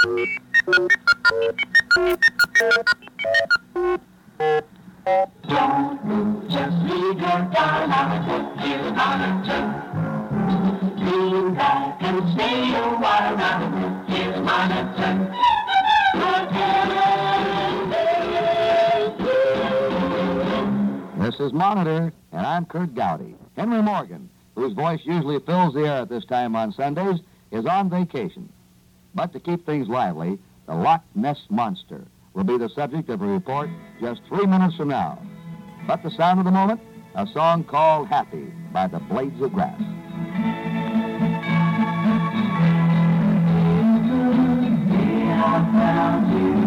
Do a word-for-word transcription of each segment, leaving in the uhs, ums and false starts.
Don't move, just leave your doll on a foot, here's monitor. Lean back and stay a while now, here's monitor. This is Monitor, and I'm Kurt Gowdy. Henry Morgan, whose voice usually fills the air at this time on Sundays, is on vacation. But to keep things lively, the Loch Ness Monster will be the subject of a report just three minutes from now. But the sound of the moment, a song called Happy by the Blades of Grass. I found you.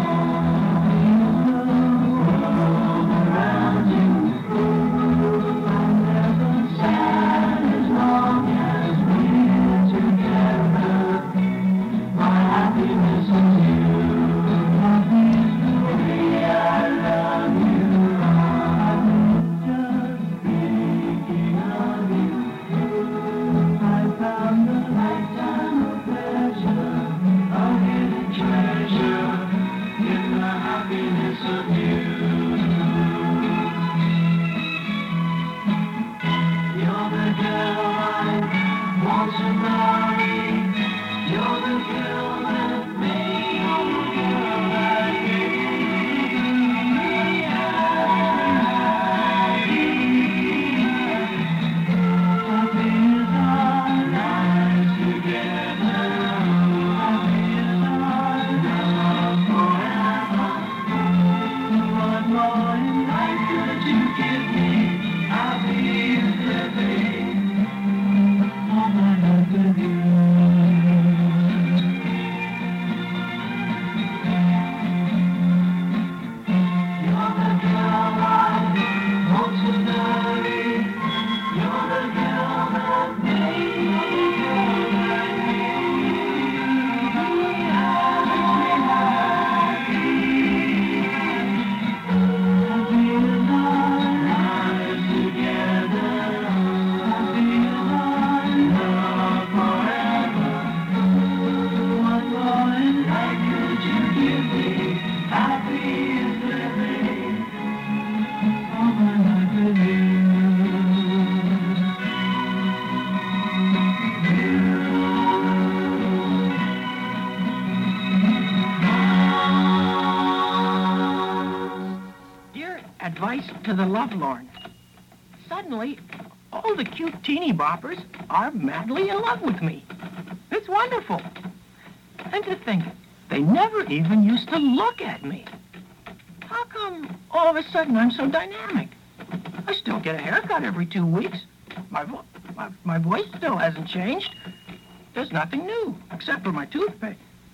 Advice to the lovelorn. Suddenly, all the cute teeny boppers are madly in love with me. It's wonderful. And to think, they never even used to look at me. How come all of a sudden I'm so dynamic? I still get a haircut every two weeks. My, vo- my, my voice still hasn't changed. There's nothing new, except for my toothpaste.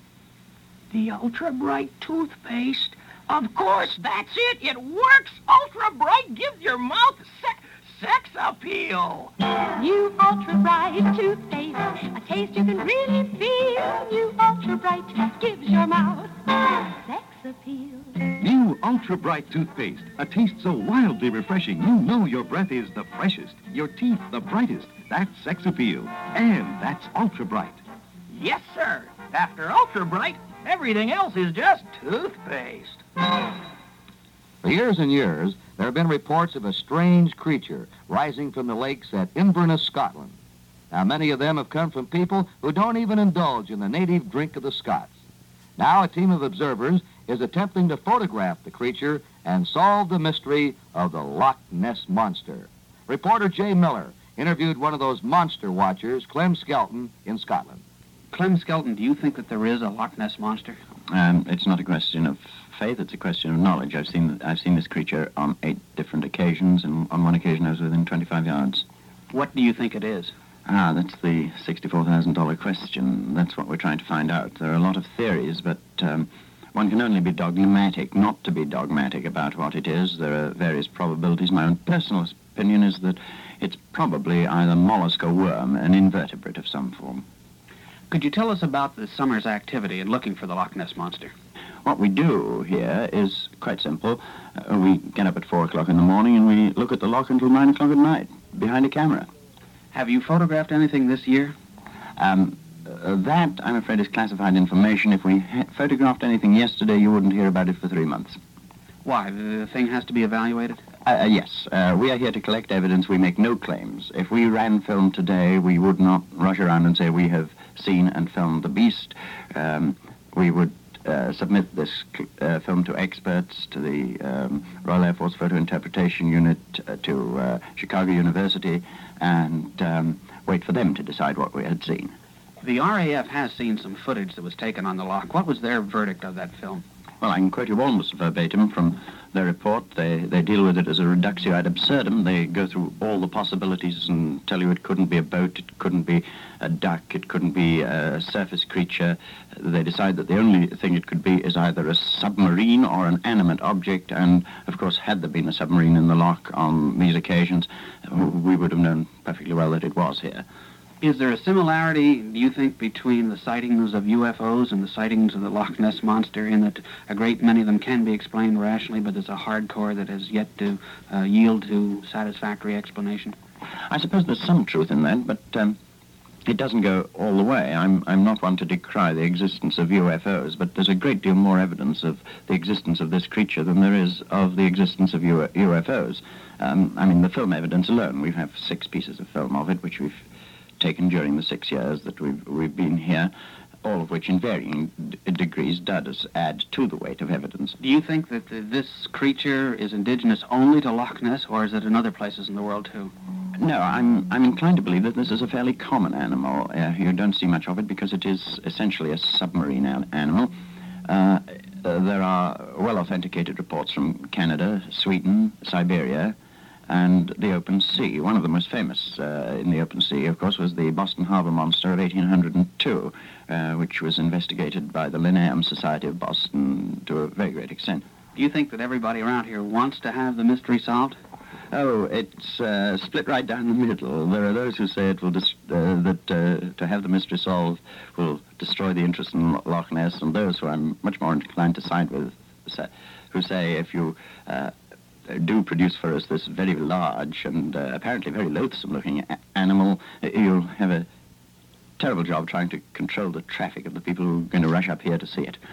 The Ultra Bright toothpaste. Of course, that's it. It works. Ultra Bright gives your mouth se- sex appeal. New Ultra Bright toothpaste, a taste you can really feel. New Ultra Bright gives your mouth sex appeal. New Ultra Bright toothpaste, a taste so wildly refreshing, you know your breath is the freshest, your teeth the brightest. That's sex appeal, and that's Ultra Bright. Yes, sir. After Ultra Bright, everything else is just toothpaste. For years and years, there have been reports of a strange creature rising from the lakes at Inverness, Scotland. Now, many of them have come from people who don't even indulge in the native drink of the Scots. Now, a team of observers is attempting to photograph the creature and solve the mystery of the Loch Ness Monster. Reporter Jay Miller interviewed one of those monster watchers, Clem Skelton, in Scotland. Clem Skelton, do you think that there is a Loch Ness Monster? Um, it's not a question of faith, it's a question of knowledge. I've seen I've seen this creature on eight different occasions, and on one occasion I was within twenty-five yards. What do you think it is? Ah, that's the sixty-four thousand dollars question. That's what we're trying to find out. There are a lot of theories, but um, one can only be dogmatic, not to be dogmatic about what it is. There are various probabilities. My own personal opinion is that it's probably either mollusk or worm, an invertebrate of some form. Could you tell us about the summer's activity in looking for the Loch Ness Monster? What we do here is quite simple. Uh, we get up at four o'clock in the morning and we look at the loch until nine o'clock at night, behind a camera. Have you photographed anything this year? Um, Uh, that, I'm afraid, is classified information. If we ha- photographed anything yesterday, you wouldn't hear about it for three months. Why? The thing has to be evaluated? Uh, uh, yes. Uh, we are here to collect evidence. We make no claims. If we ran film today, we would not rush around and say we have seen and filmed the beast. Um, we would uh, submit this uh, film to experts, to the um, Royal Air Force Photo Interpretation Unit, uh, to uh, Chicago University, and um, wait for them to decide what we had seen. The R A F has seen some footage that was taken on the lock. What was their verdict of that film? Well, I can quote you almost verbatim from their report. They they deal with it as a reductio ad absurdum. They go through all the possibilities and tell you it couldn't be a boat, it couldn't be a duck, it couldn't be a surface creature. They decide that the only thing it could be is either a submarine or an animate object, and, of course, had there been a submarine in the lock on these occasions, we would have known perfectly well that it was here. Is there a similarity, do you think, between the sightings of U F Os and the sightings of the Loch Ness Monster, in that a great many of them can be explained rationally, but there's a hardcore that has yet to uh, yield to satisfactory explanation? I suppose there's some truth in that, but um, it doesn't go all the way. I'm, I'm not one to decry the existence of U F Os, but there's a great deal more evidence of the existence of this creature than there is of the existence of U- UFOs. Um, I mean, the film evidence alone, we have six pieces of film of it, which we've taken during the six years that we've, we've been here, all of which in varying d- degrees does add to the weight of evidence. Do you think that uh, this creature is indigenous only to Loch Ness, or is it in other places in the world too? No, I'm, I'm inclined to believe that this is a fairly common animal. Uh, you don't see much of it because it is essentially a submarine an- animal. Uh, uh, there are well-authenticated reports from Canada, Sweden, Siberia, and the open sea. One of the most famous uh, in the open sea, of course, was the Boston Harbor Monster of eighteen oh two, uh, which was investigated by the Linnean Society of Boston to a very great extent. Do you think that everybody around here wants to have the mystery solved? Oh, it's uh, split right down the middle. There are those who say it will dis- uh, that uh, to have the mystery solved will destroy the interest in Lo- Loch Ness, and those who I'm much more inclined to side with, say, who say if you uh, do produce for us this very large and uh, apparently very loathsome-looking a- animal, uh, you'll have a terrible job trying to control the traffic of the people who are going to rush up here to see it.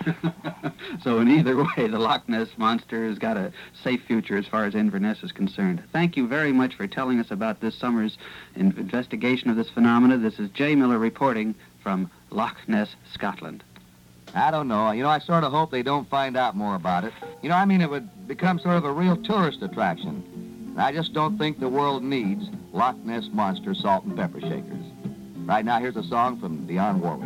So in either way, the Loch Ness Monster has got a safe future as far as Inverness is concerned. Thank you very much for telling us about this summer's in- investigation of this phenomena. This is Jay Miller reporting from Loch Ness, Scotland. I don't know. You know, I sort of hope they don't find out more about it. You know, I mean, it would become sort of a real tourist attraction. I just don't think the world needs Loch Ness Monster salt and pepper shakers. Right now, here's a song from Dionne Warwick.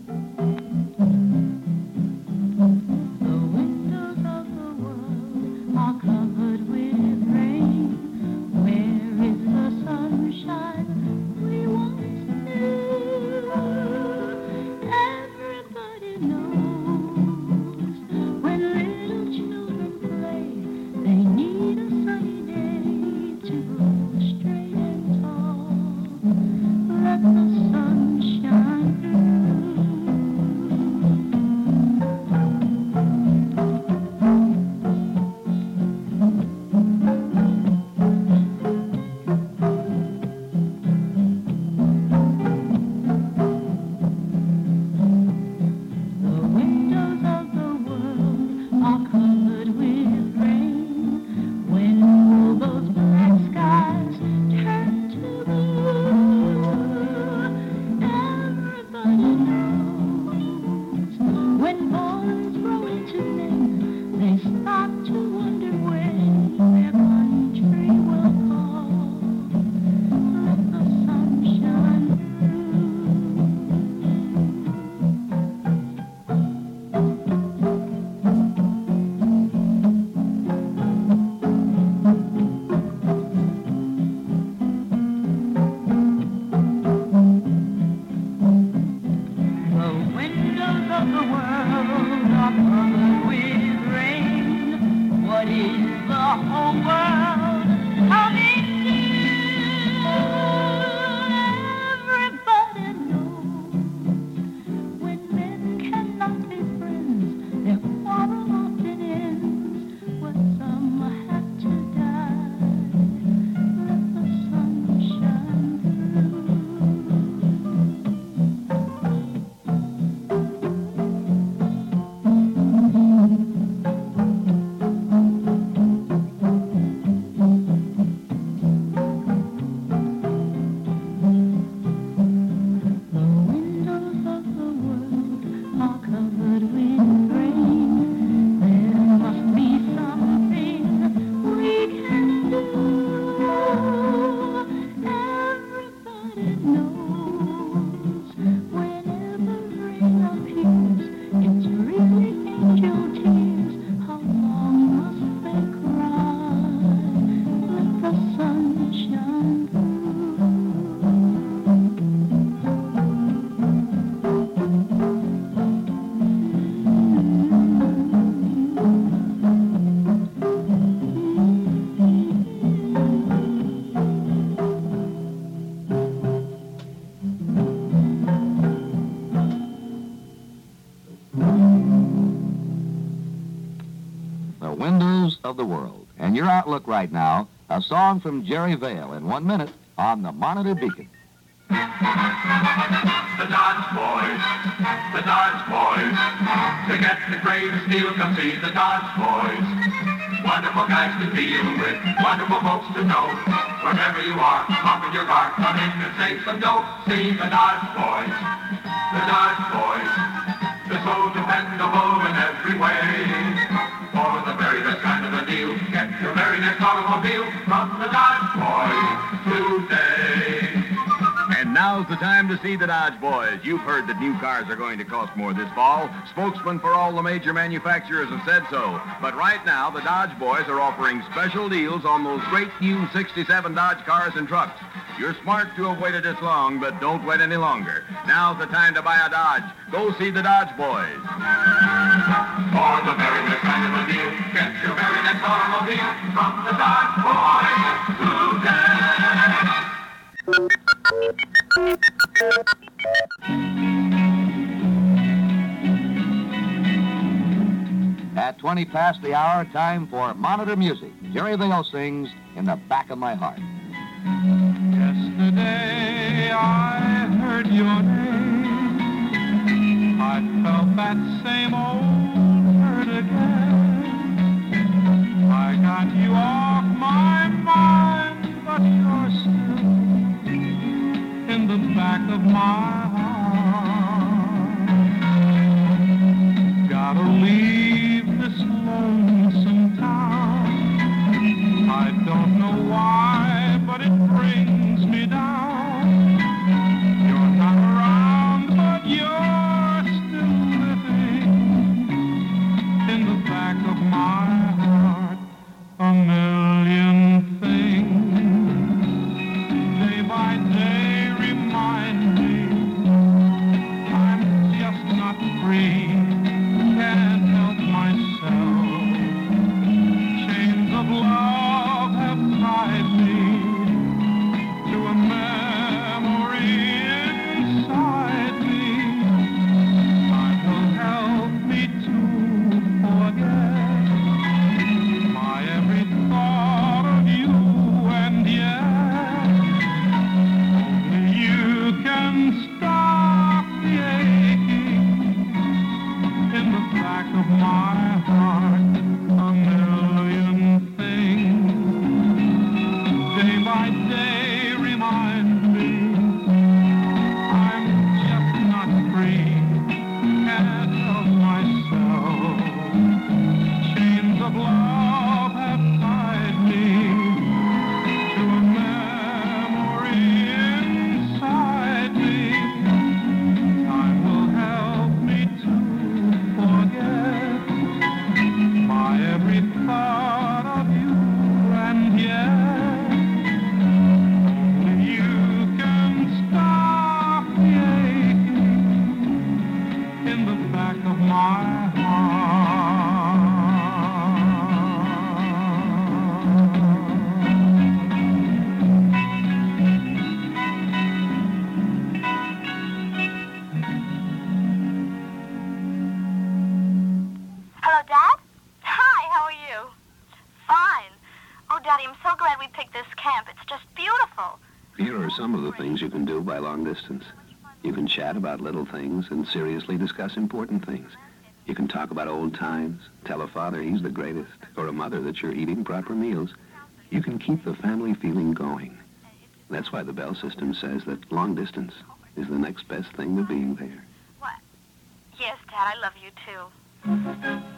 The windows of the world are covered with rain. Where is the sunshine we once knew? Everybody knows when little children play, they need a sunny day to grow straight and tall. Let the sun shine through. The windows of the world are covered with rain. When all those black skies turn to blue, everybody knows. When boys grow into men, they start to wonder when their country will call. Let the sun shine through. The windows of the world are covered with rain. What is the whole world coming to? Everybody knows when men cannot be friends, their quarrel often ends. But some have to die. Let the sun shine through. are covered with rain. There must be something we can do. Everybody knows whenever rain appears, it's really angel tears. How long must they cry? Let the sun shine through. The windows of the world. And your outlook right now, a song from Jerry Vale in one minute on the Monitor Beacon. The Dodge Boys, the Dodge Boys. To get the grade of steel, come see the Dodge Boys. Wonderful guys to deal with, wonderful folks to know. Wherever you are, hop in your car, come in and save some dough. See the Dodge Boys, the Dodge Boys. They're so dependable in every way. For the very best kind of a deal, get your very next automobile from the Dodge Boys today. And now's the time to see the Dodge Boys. You've heard that new cars are going to cost more this fall. Spokesmen for all the major manufacturers have said so. But right now, the Dodge Boys are offering special deals on those great new sixty-seven Dodge cars and trucks. You're smart to have waited this long, but don't wait any longer. Now's the time to buy a Dodge. Go see the Dodge Boys. For the very best kind of a deal, get your very next automobile from the Dodge Boys today. At twenty past the hour, time for Monitor Music. Jerry Vale sings In the Back of My Heart. Yesterday I heard your name. I felt that same old hurt again. I got you off my mind, but you're still in the back of my heart. Gotta leave this lonesome town. I don't know why, but it brings me down. You're not around, but you're still living in the back of my heart. A million things, day by day, remind me I'm just not free, can't help myself. Chains of love have tied me to a memory inside me. Time will help me to forget my every thought of you, and yet only you can stop the aching in the back of my heart. A million things, day by day, remind me I'm just not free, can't help myself. Chains of love have tied me to a memory inside me. Time will help me to forget my every thought of you, and yet only you can stop the aching in the back of my heart. Hello, Dad? Hi, how are you? Fine. Oh, Daddy, I'm so glad we picked this camp. It's just beautiful. Here are some of the things you can do by long distance. You can chat about little things and seriously discuss important things. You can talk about old times, tell a father he's the greatest, or a mother that you're eating proper meals. You can keep the family feeling going. That's why the Bell system says that long distance is the next best thing to being there. What? Yes, Dad, I love you too.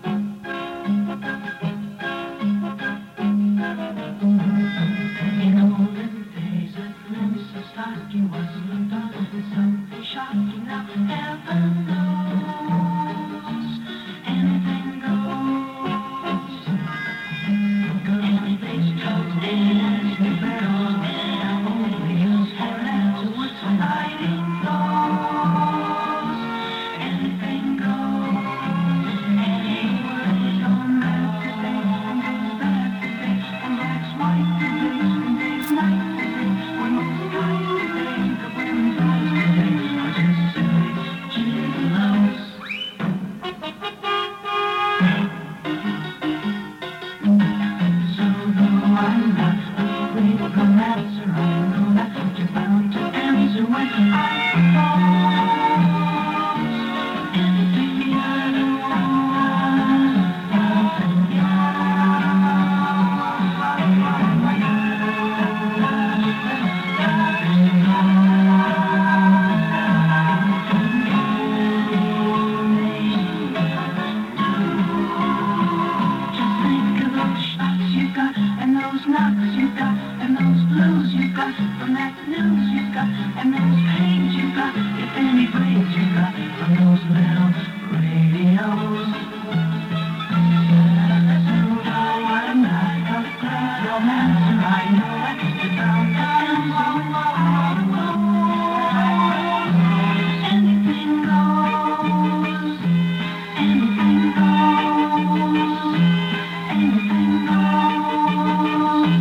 In olden days, a glimpse of stocking was looked on as something shocking. Now heaven knows anything goes. Anything goes, anything goes. Now only use for afterwards when hiding goes. Anything goes. Any word gone back today and goes back today, and that's white today and day's night today. When most guys today, the women's eyes today are just silly gigolos. So though I'm not a great romancer, I know that you're bound to answer when I propose. Anything Just think of those shots you got, and those knocks you got, and those blues you got, from that news you got, and those pains you got, if any brains you got, from those little radios. So though I'm not a great romancer, I know that you're bound to answer. Anything goes. Anything goes. Anything goes.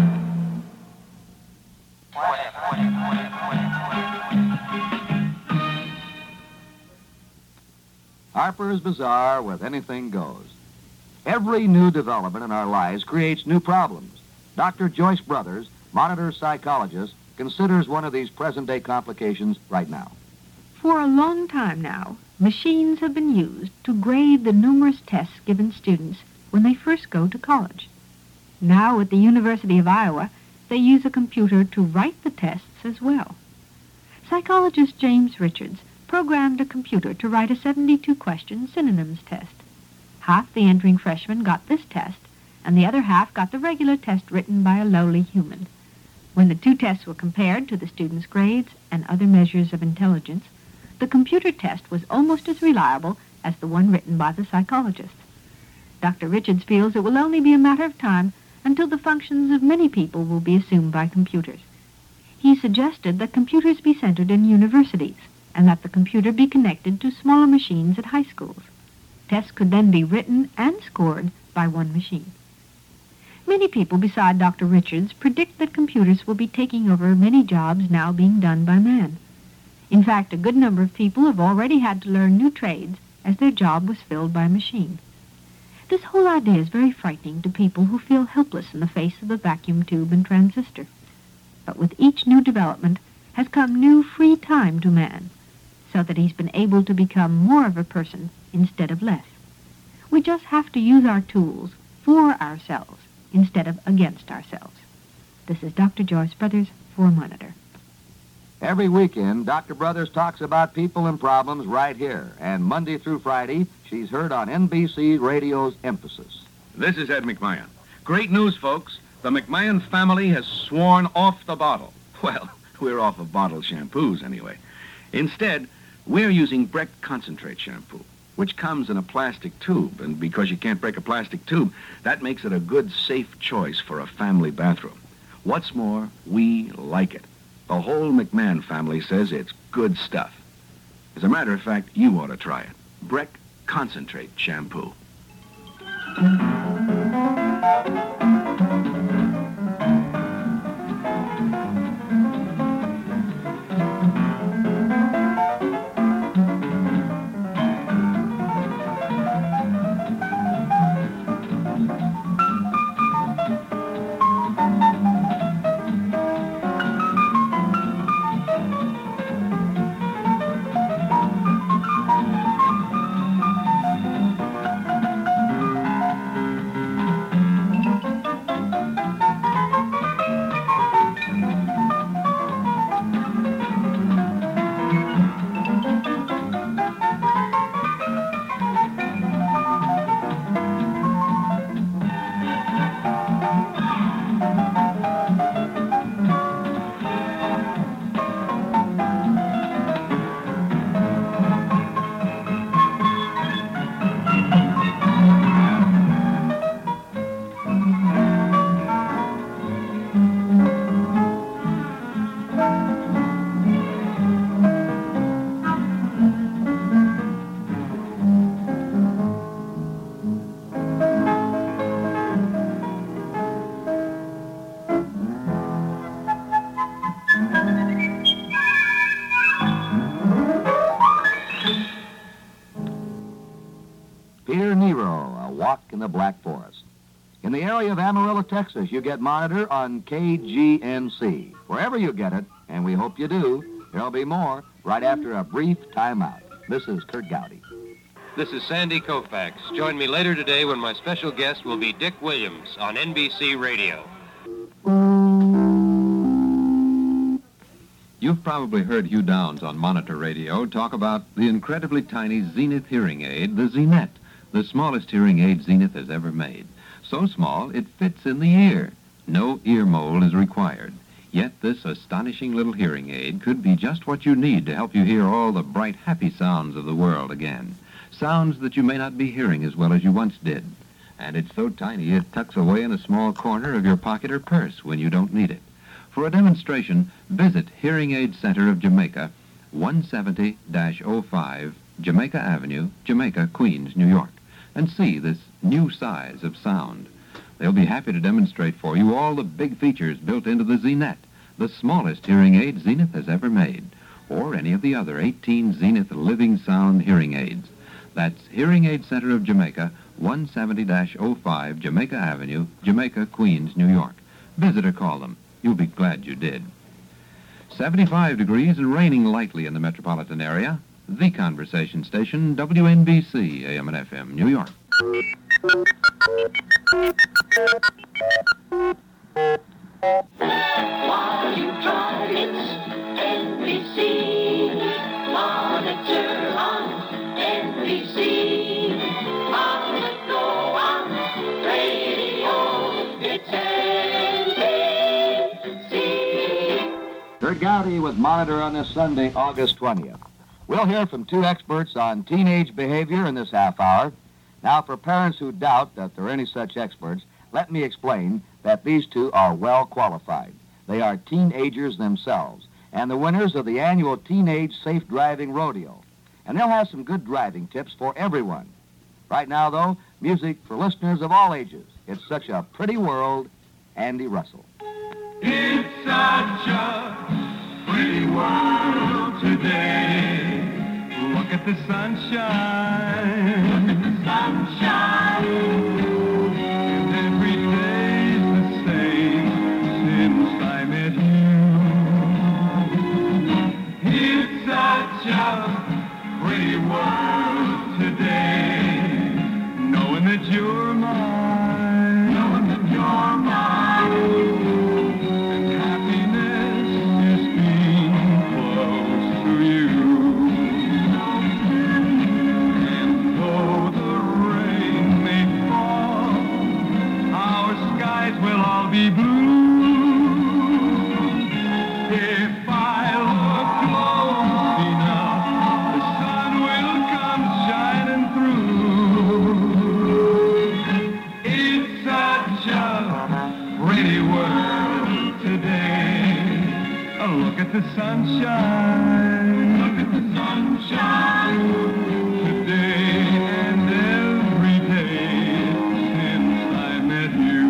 Harper's Bazaar with Anything Goes. Every new development in our lives creates new problems. Doctor Joyce Brothers, monitor psychologist, considers one of these present-day complications right now. For a long time now, machines have been used to grade the numerous tests given students when they first go to college. Now, at the University of Iowa, they use a computer to write the tests as well. Psychologist James Richards programmed a computer to write a seventy-two question synonyms test. Half the entering freshmen got this test, and the other half got the regular test written by a lowly human. When the two tests were compared to the students' grades and other measures of intelligence, the computer test was almost as reliable as the one written by the psychologist. Doctor Richards feels it will only be a matter of time until the functions of many people will be assumed by computers. He suggested that computers be centered in universities and that the computer be connected to smaller machines at high schools. Tests could then be written and scored by one machine. Many people beside Doctor Richards predict that computers will be taking over many jobs now being done by man. In fact, a good number of people have already had to learn new trades as their job was filled by a machine. This whole idea is very frightening to people who feel helpless in the face of the vacuum tube and transistor. But with each new development has come new free time to man, so that he's been able to become more of a person instead of less. We just have to use our tools for ourselves instead of against ourselves. This is Doctor Joyce Brothers for Monitor. Every weekend, Doctor Brothers talks about people and problems right here. And Monday through Friday, she's heard on N B C Radio's Emphasis. This is Ed McMahon. Great news, folks. The McMahon family has sworn off the bottle. Well, we're off of bottled shampoos anyway. Instead, we're using Breck Concentrate shampoo, which comes in a plastic tube. And because you can't break a plastic tube, that makes it a good, safe choice for a family bathroom. What's more, we like it. The whole McMahon family says it's good stuff. As a matter of fact, you ought to try it. Breck Concentrate shampoo. Peter Nero, A Walk in the Black Forest. In the area of Amarillo, Texas, you get Monitor on K G N C. Wherever you get it, and we hope you do, there'll be more right after a brief timeout. This is Kurt Gowdy. This is Sandy Koufax. Join me later today when my special guest will be Dick Williams on N B C Radio. You've probably heard Hugh Downs on Monitor Radio talk about the incredibly tiny Zenith hearing aid, the Zenith, the smallest hearing aid Zenith has ever made. So small, it fits in the ear. No ear mold is required. Yet this astonishing little hearing aid could be just what you need to help you hear all the bright, happy sounds of the world again. Sounds that you may not be hearing as well as you once did. And it's so tiny it tucks away in a small corner of your pocket or purse when you don't need it. For a demonstration, visit Hearing Aid Center of Jamaica, one seventy dash oh five Jamaica Avenue, Jamaica, Queens, New York, and see this new size of sound. They'll be happy to demonstrate for you all the big features built into the Zenith, the smallest hearing aid Zenith has ever made, or any of the other eighteen Zenith Living Sound hearing aids. That's Hearing Aid Center of Jamaica, one seventy dash oh five Jamaica Avenue, Jamaica, Queens, New York. Visit or call them. You'll be glad you did. seventy-five degrees and raining lightly in the metropolitan area. The Conversation Station, W N B C, A M and F M, New York. While you try, it's N B C. Monitor on N B C. On the go on radio, it's N B C. Kurt Gowdy with Monitor on this Sunday, August twentieth. We'll hear from two experts on teenage behavior in this half hour. Now, for parents who doubt that there are any such experts, let me explain that these two are well qualified. They are teenagers themselves, and the winners of the annual Teenage Safe Driving Rodeo. And they'll have some good driving tips for everyone. Right now, though, music for listeners of all ages. It's such a pretty world, Andy Russell. It's such a pretty world today. Look at the sunshine. Look at the sunshine. And every day's the same since I met you. It's such a pretty world today. Knowing that you're mine. Knowing that you're mine. And happiness is being close to you. Be blue. If I look close enough, the sun will come shining through. It's such a pretty world today. Oh, look at the sunshine. Look at the sunshine. Today and every day since I met you.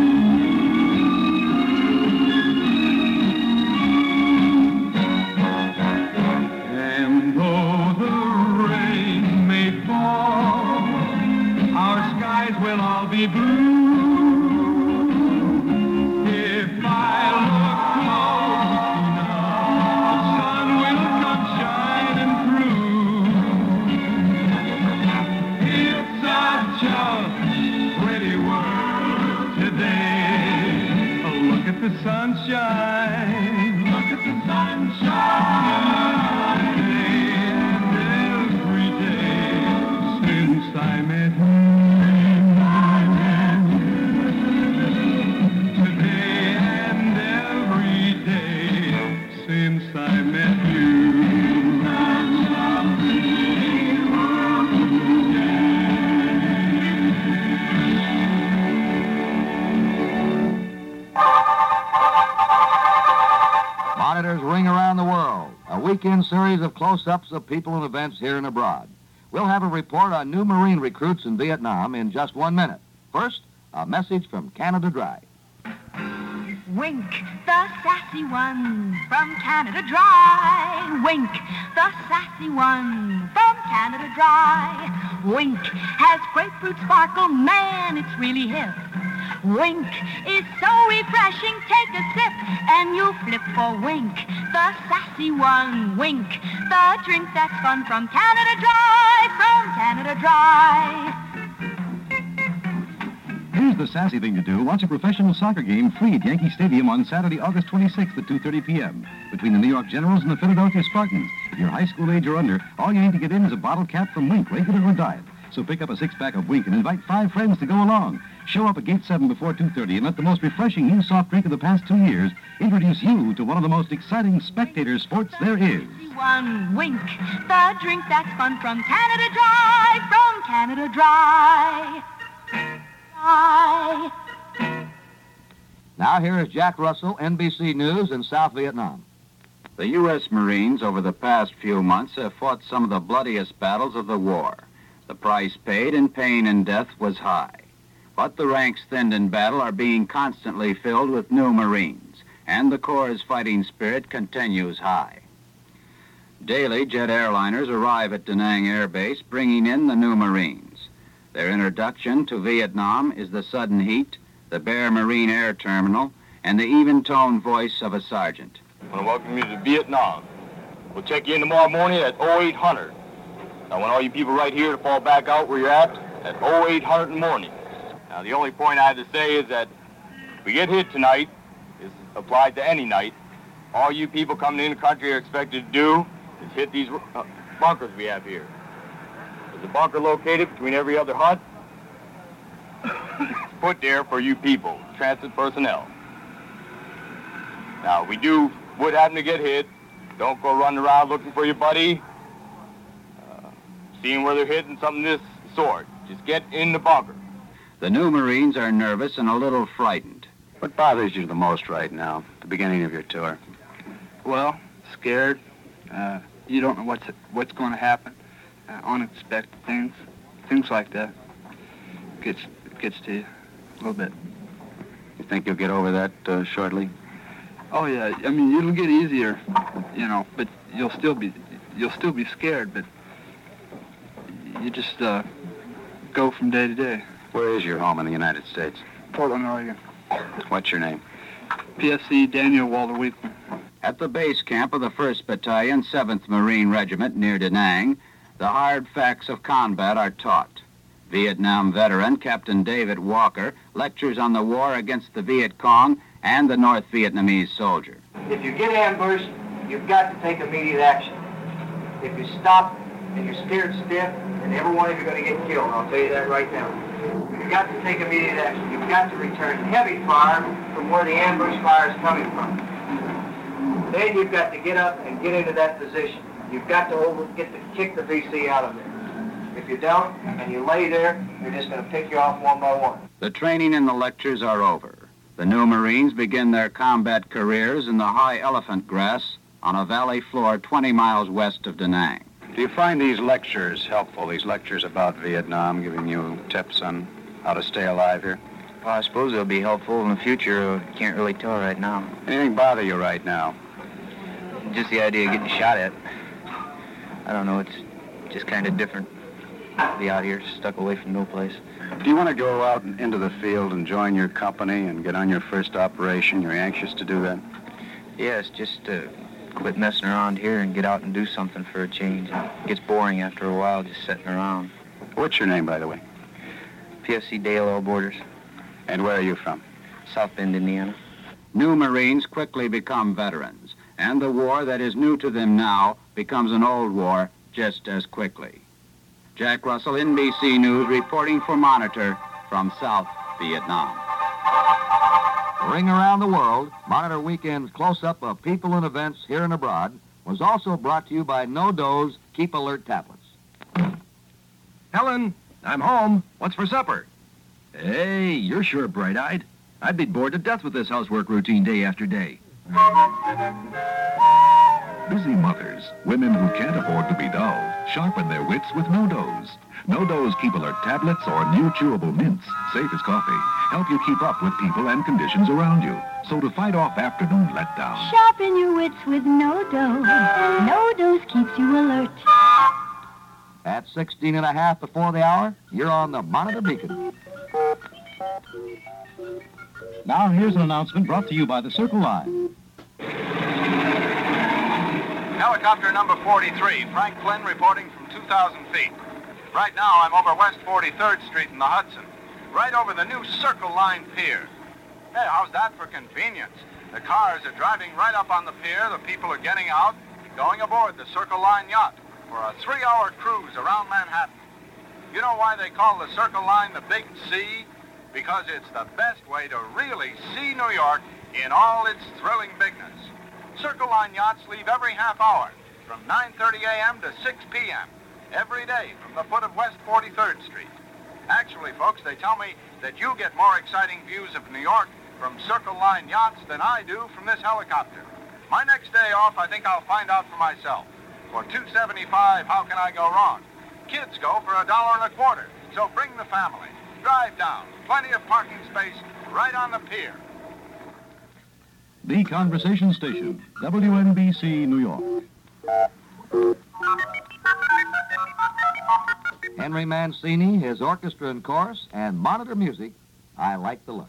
Will all be blue if I look close enough. The sun will come shining through. It's such a pretty world today. Oh, look at the sunshine. Look at the sunshine. Today and every day since I met you. Since I met you, Monitors ring around the world, a weekend series of close-ups of people and events here and abroad. We'll have a report on new Marine recruits in Vietnam in just one minute. First, a message from Canada Dry. Wink, the sassy one from Canada Dry. Wink, the sassy one from Canada Dry. Wink has grapefruit sparkle, man, it's really hip. Wink is so refreshing, take a sip and you'll flip for Wink, the sassy one. Wink, the drink that's fun from Canada Dry, from Canada Dry. Here's the sassy thing to do. Watch a professional soccer game free at Yankee Stadium on Saturday, August twenty-sixth at two thirty p.m. between the New York Generals and the Philadelphia Spartans. If you're high school age or under, all you need to get in is a bottle cap from Wink, regular or diet. So pick up a six-pack of Wink and invite five friends to go along. Show up at Gate seven before two thirty and let the most refreshing new soft drink of the past two years introduce you to one of the most exciting spectator sports there is. One Wink, the drink that's fun from Canada Dry, from Canada Dry. Dry. Now here is Jack Russell, N B C News in South Vietnam. The U S Marines over the past few months have fought some of the bloodiest battles of the war. The price paid in pain and death was high. But the ranks thinned in battle are being constantly filled with new Marines, and the Corps' fighting spirit continues high. Daily, jet airliners arrive at Da Nang Air Base, bringing in the new Marines. Their introduction to Vietnam is the sudden heat, the bare Marine Air Terminal, and the even-toned voice of a sergeant. I want to welcome you to Vietnam. We'll check you in tomorrow morning at oh eight hundred. I want all you people right here to fall back out where you're at at oh eight hundred in the morning. Now, the only point I have to say is that if we get hit tonight, is applied to any night, all you people coming in the country are expected to do is hit these uh, bunkers we have here. There's a bunker located between every other hut. It's put there for you people, transit personnel. Now, we do would happen to get hit. Don't go running around looking for your buddy, uh, seeing where they're hitting, something of this sort. Just get in the bunker. The new Marines are nervous and a little frightened. What bothers you the most right now, the beginning of your tour? Well, scared. Uh, you don't know what's what's going to happen. Uh, unexpected things, things like that. Gets gets to you a little bit. You think you'll get over that uh, shortly? Oh yeah. I mean, it'll get easier, you know. But you'll still be you'll still be scared. But you just uh, go from day to day. Where is your home in the United States? Portland, Oregon. What's your name? P S C Daniel Walter Weekman. At the base camp of the first Battalion, seventh Marine Regiment near Da Nang, the hard facts of combat are taught. Vietnam veteran Captain David Walker lectures on the war against the Viet Cong and the North Vietnamese soldier. If you get ambushed, you've got to take immediate action. If you stop and you're scared stiff, then every one of you are going to get killed. I'll tell you that right now. You've got to take immediate action. You've got to return heavy fire from where the ambush fire is coming from. Then you've got to get up and get into that position. You've got to over, get to kick the V C out of there. If you don't, and you lay there, they're just going to pick you off one by one. The training and the lectures are over. The new Marines begin their combat careers in the high elephant grass on a valley floor twenty miles west of Da Nang. Do you find these lectures helpful, these lectures about Vietnam, giving you tips on how to stay alive here? Well, I suppose they'll be helpful in the future. I can't really tell right now. Anything bother you right now? Just the idea of getting shot at. I don't know, it's just kind of different to be out here, stuck away from no place. Do you want to go out into the field and join your company and get on your first operation? You're anxious to do that? Yes, just to quit messing around here and get out and do something for a change. It gets boring after a while just sitting around. What's your name, by the way? P S C Dale L. Borders. And where are you from? South Bend, Indiana. New Marines quickly become veterans, and the war that is new to them now becomes an old war just as quickly. Jack Russell, N B C News, reporting for Monitor from South Vietnam. Ring Around the World, Monitor Weekend's close-up of people and events here and abroad, was also brought to you by No-Dose Keep Alert tablets. Helen, I'm home. What's for supper? Hey, you're sure bright-eyed. I'd be bored to death with this housework routine day after day. Busy mothers, women who can't afford to be dull, sharpen their wits with No-Dose. No-Dose Keep Alert tablets or new chewable mints, safe as coffee, help you keep up with people and conditions around you. So to fight off afternoon letdown, Sharpen your wits with No-Dose. No-Dose keeps you alert. At sixteen and a half before the hour, you're on the Monitor Beacon. Now here's an announcement brought to you by the Circle Line. Helicopter number forty-three, Frank Flynn reporting from two thousand feet. Right now, I'm over West forty-third Street in the Hudson, right over the new Circle Line pier. Hey, how's that for convenience? The cars are driving right up on the pier, the people are getting out, going aboard the Circle Line yacht for a three-hour cruise around Manhattan. You know why they call the Circle Line the Big C? Because it's the best way to really see New York in all its thrilling bigness. Circle Line yachts leave every half hour from nine thirty a.m. to six p.m. every day from the foot of West forty-third Street. Actually, folks, they tell me that you get more exciting views of New York from Circle Line yachts than I do from this helicopter. My next day off, I think I'll find out for myself. For two seventy-five, how can I go wrong? Kids go for a dollar and a quarter, so bring the family. Drive down. Plenty of parking space right on the pier. The Conversation Station, W N B C, New York. Henry Mancini, his orchestra and chorus, and Monitor Music, I Like the Look.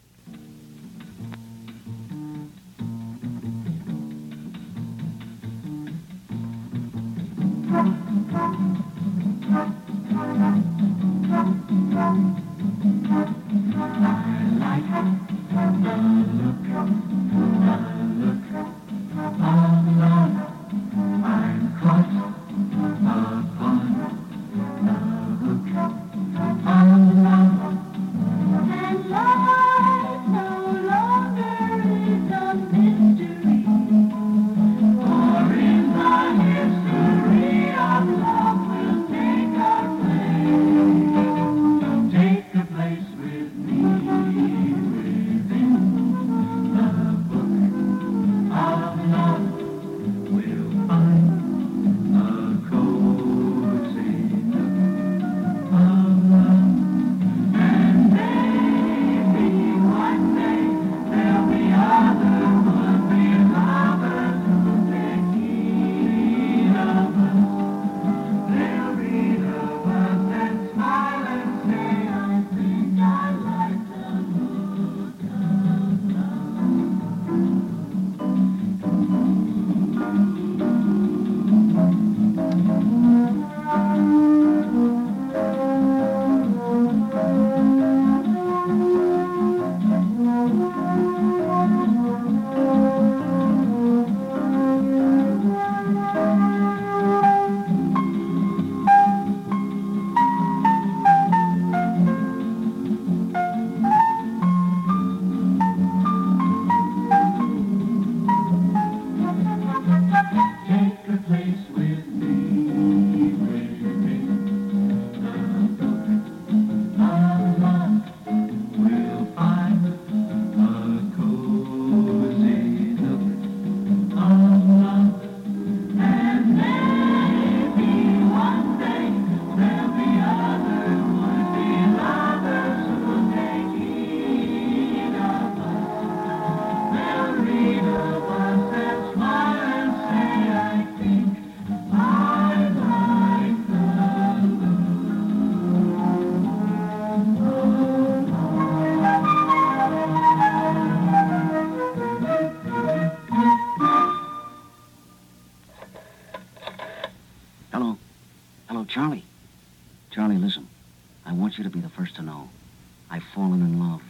Charlie. Charlie, listen. I want you to be the first to know. I've fallen in love.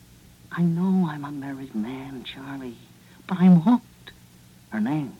I know I'm a married man, Charlie, but I'm hooked. Her name?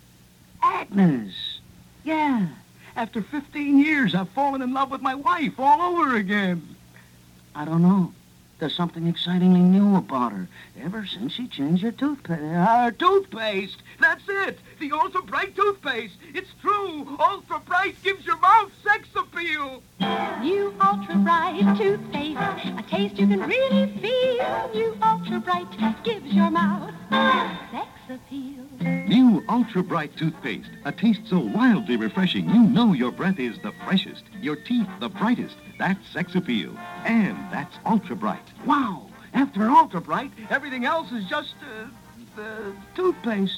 Agnes. Yeah. After fifteen years, I've fallen in love with my wife all over again. I don't know. There's something excitingly new about her. Ever since she changed her toothpaste. Her toothpaste! That's it! The Ultra Bright toothpaste! It's true! Ultra Bright gives your mouth sex appeal! New Ultra Bright toothpaste, a taste you can really feel. New Ultra Bright gives your mouth sex appeal. New Ultra Bright toothpaste, a taste so wildly refreshing you know your breath is the freshest, your teeth the brightest. That's sex appeal. And that's Ultra Bright. Wow! After Ultra Bright, everything else is just, uh, uh, toothpaste.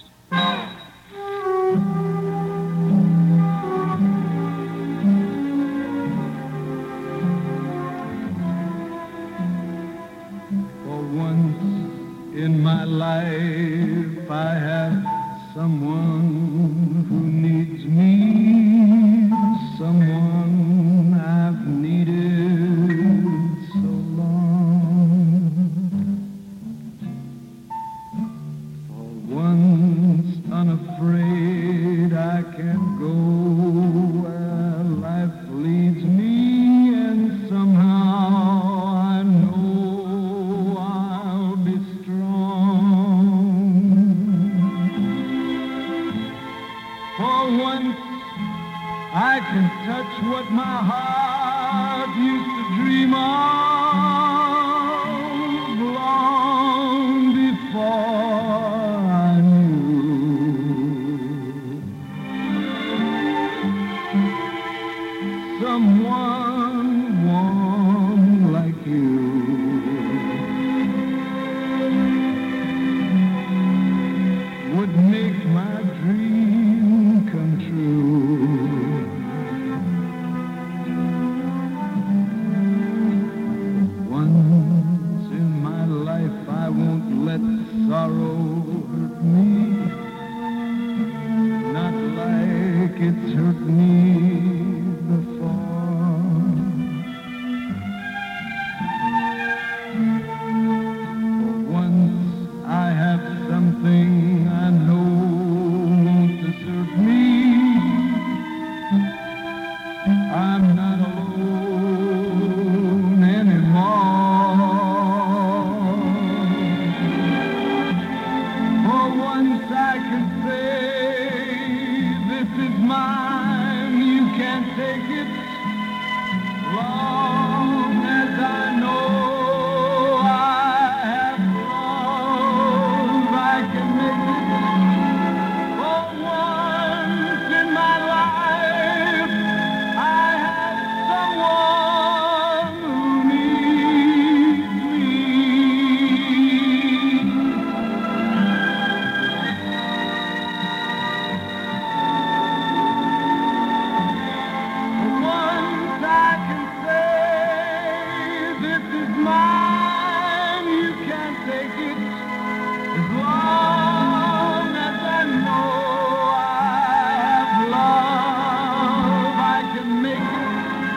For once in my life I have someone who needs me, someone I've needed so long. For once unafraid I can go where life leads me, and somehow I know I'll be strong. For once I can touch what my heart used to dream of long before I knew. Someone warm like you would make my dream come true. Once in my life I won't let sorrow hurt me, not like it's hurt me before. Once I have something I know won't desert me. I'm not alone anymore. For once I can say, this is mine, you can't take it. Long as I know I have love, I can make it. For once in my life, I have someone who needs me. For once I can say, this is mine, you can't take it. As long as I know I have love, I can make it.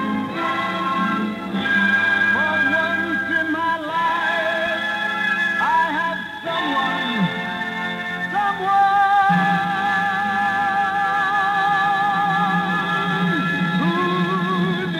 For once in my life, I have someone, someone who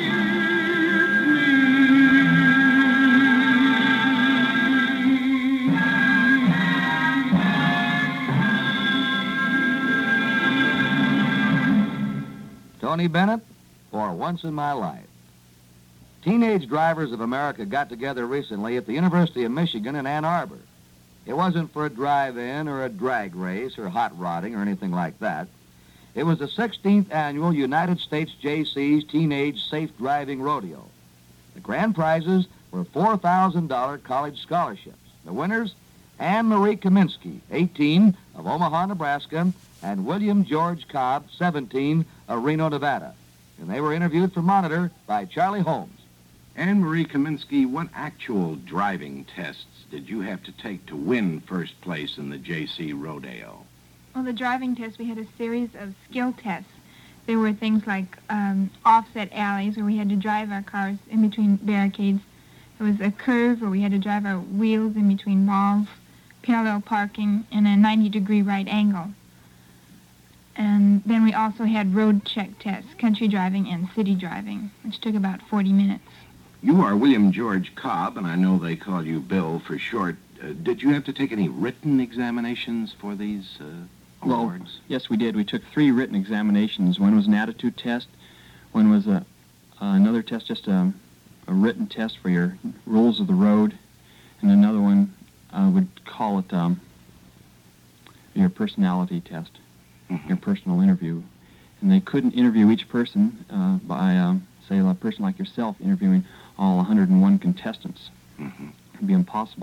Tony Bennett, For Once in My Life. Teenage drivers of America got together recently at the University of Michigan in Ann Arbor. It wasn't for a drive-in or a drag race or hot rodding or anything like that. It was the sixteenth annual United States J C's Teenage Safe Driving Rodeo. The grand prizes were four thousand dollars college scholarships. The winners, Anne Marie Kaminsky, eighteen, of Omaha, Nebraska, and William George Cobb, seventeen, of Reno, Nevada. And they were interviewed for Monitor by Charlie Holmes. Anne Marie Kaminsky, what actual driving tests did you have to take to win first place in the J C Rodeo? Well, the driving test, we had a series of skill tests. There were things like um, offset alleys where we had to drive our cars in between barricades. There was a curve where we had to drive our wheels in between walls, parallel parking, and a ninety-degree right angle. And then we also had road check tests, country driving and city driving, which took about forty minutes. You are William George Cobb, and I know they call you Bill for short. Uh, did you have to take any written examinations for these uh, awards? Well, yes, we did. We took three written examinations. One was an attitude test. One was a, uh, another test, just a, a written test for your rules of the road. And another one, I uh, would call it um, your personality test, mm-hmm. your personal interview. And they couldn't interview each person uh, by, um, say, a person like yourself interviewing all one hundred and one contestants. Mm-hmm. It'd be impossible.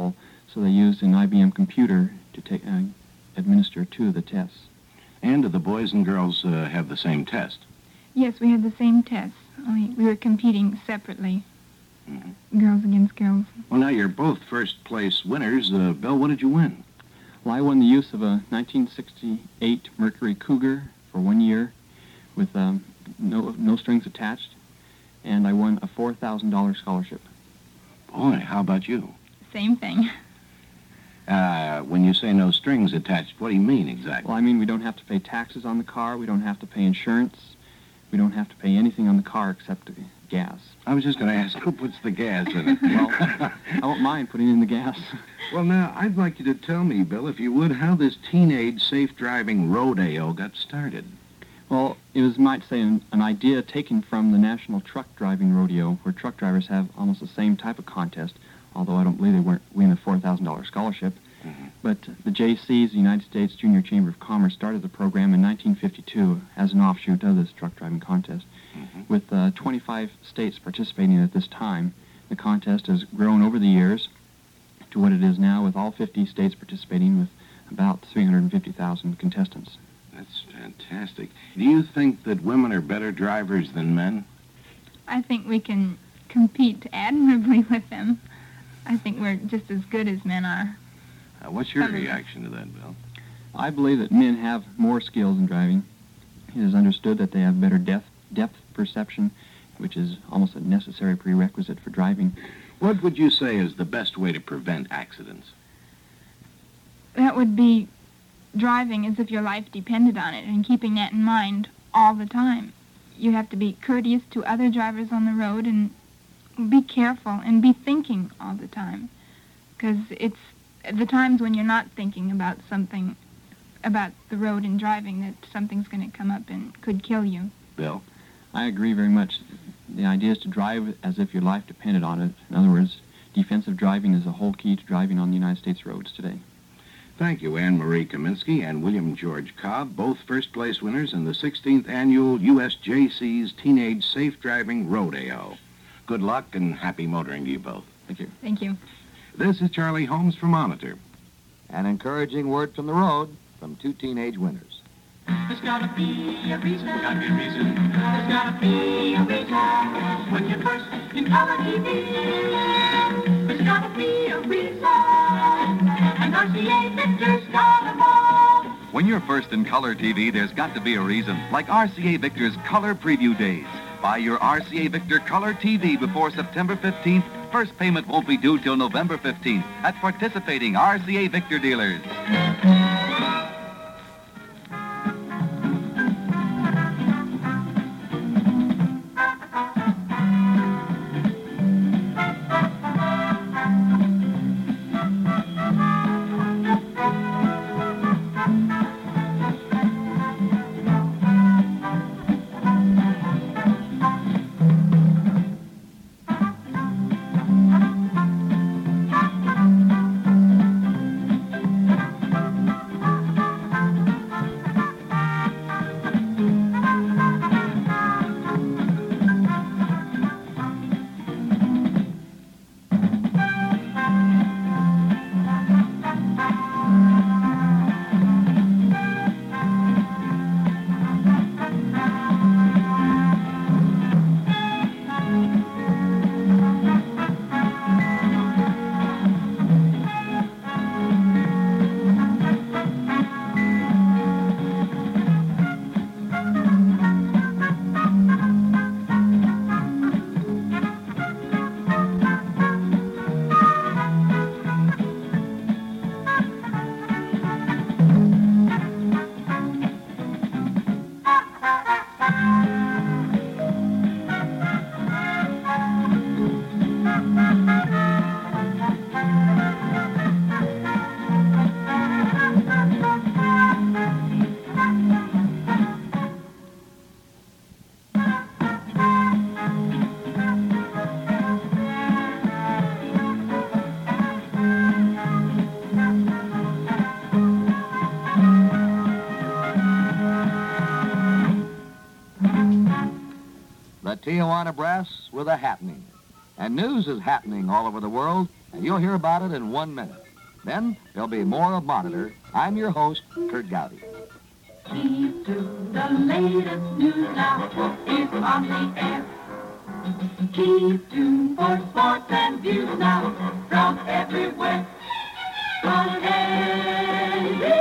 so they used an I B M computer to take, uh, administer two of the tests. And do the boys and girls uh, have the same test? Yes, we had the same tests, only we were competing separately, mm-hmm. girls against girls. Well, now you're both first-place winners. Uh, Bill, what did you win? Well, I won the use of a nineteen sixty-eight Mercury Cougar for one year with um, no, no strings attached, and I won a four thousand dollars scholarship. Boy, how about you? Same thing. Uh, when you say no strings attached, what do you mean exactly? Well, I mean we don't have to pay taxes on the car, we don't have to pay insurance, we don't have to pay anything on the car except gas. I was just going to ask, who puts the gas in it? Well, I won't mind putting in the gas. Well, now, I'd like you to tell me, Bill, if you would, how this teenage safe driving rodeo got started. Well, it was, might say, an, an idea taken from the National Truck Driving Rodeo, where truck drivers have almost the same type of contest, although I don't believe they weren't win a four thousand dollars scholarship. Mm-hmm. But the J Cs, the United States Junior Chamber of Commerce, started the program in nineteen fifty-two as an offshoot of this truck driving contest. Mm-hmm. With uh, twenty-five states participating at this time, the contest has grown over the years to what it is now, with all fifty states participating with about three hundred fifty thousand contestants. That's fantastic. Do you think that women are better drivers than men? I think we can compete admirably with them. I think we're just as good as men are. Uh, what's your reaction to that, Bill? I believe that men have more skills in driving. It is understood that they have better depth, depth perception, which is almost a necessary prerequisite for driving. What would you say is the best way to prevent accidents? That would be driving as if your life depended on it and keeping that in mind all the time. You have to be courteous to other drivers on the road and be careful and be thinking all the time, because it's the times when you're not thinking about something, about the road and driving, that something's going to come up and could kill you. Bill? I agree very much. The idea is to drive as if your life depended on it. In other words, defensive driving is the whole key to driving on the United States roads today. Thank you, Anne Marie Kaminsky and William George Cobb, both first-place winners in the sixteenth Annual U S J C's Teenage Safe Driving Rodeo. Good luck and happy motoring to you both. Thank you. Thank you. This is Charlie Holmes for Monitor. An encouraging word from the road from two teenage winners. There's gotta be a reason. There's gotta be a reason. There's gotta be a reason. When you're first in color T V, there's gotta be a reason. And R C A Victor's got 'em all. When you're first in color T V, there's got to be a reason. Like R C A Victor's Color Preview Days. Buy your R C A Victor Color T V before September fifteenth. First payment won't be due till November fifteenth at participating R C A Victor dealers. Tijuana Brass with a happening. And news is happening all over the world, and you'll hear about it in one minute. Then there'll be more of Monitor. I'm your host, Kurt Gowdy. Keep to the latest news now is on the air. Keep tuned for sports and views now from everywhere. On N B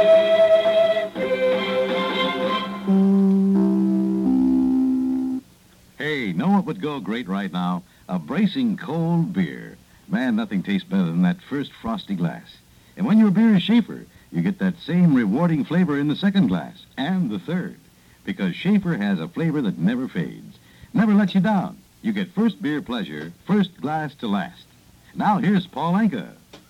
C. Hey, know what would go great right now? A bracing cold beer. Man, nothing tastes better than that first frosty glass. And when your beer is Schaefer, you get that same rewarding flavor in the second glass and the third. Because Schaefer has a flavor that never fades, never lets you down. You get first beer pleasure, first glass to last. Now here's Paul Anka.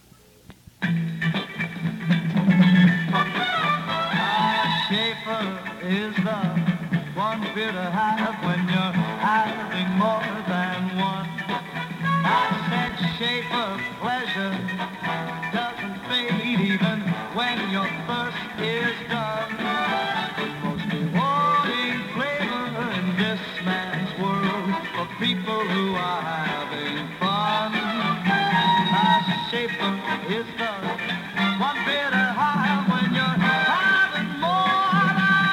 Schaefer is the one beer to have when you're having more than one. I said Schaefer pleasure doesn't fade even when your thirst is done. The most rewarding flavor in this man's world for people who are having fun. Ah, Schaefer is the one beer to have when you're having more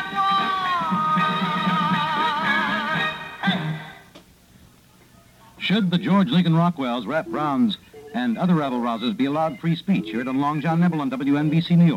than one. Hey! Should the George Lincoln Rockwells, Rap Browns, and other rabble-rousers be allowed free speech? Heard on Long John Neville on W N B C New York.